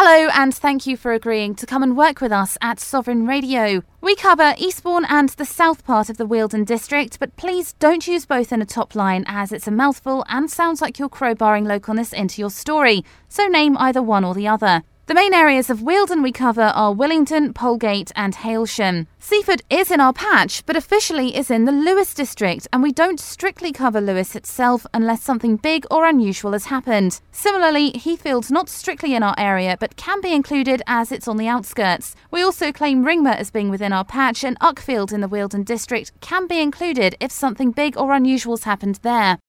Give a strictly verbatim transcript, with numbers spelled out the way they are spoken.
Hello and thank you for agreeing to come and work with us at Sovereign Radio. We cover Eastbourne and the south part of the Wealden district, but please don't use both in a top line as it's a mouthful and sounds like you're crowbarring localness into your story, so name either one or the other. The main areas of Wealden we cover are Willington, Polegate and Hailsham. Seaford is in our patch, but officially is in the Lewes district, and we don't strictly cover Lewes itself unless something big or unusual has happened. Similarly, Heathfield's not strictly in our area, but can be included as it's on the outskirts. We also claim Ringmer as being within our patch, and Uckfield in the Wealden district can be included if something big or unusual's happened there.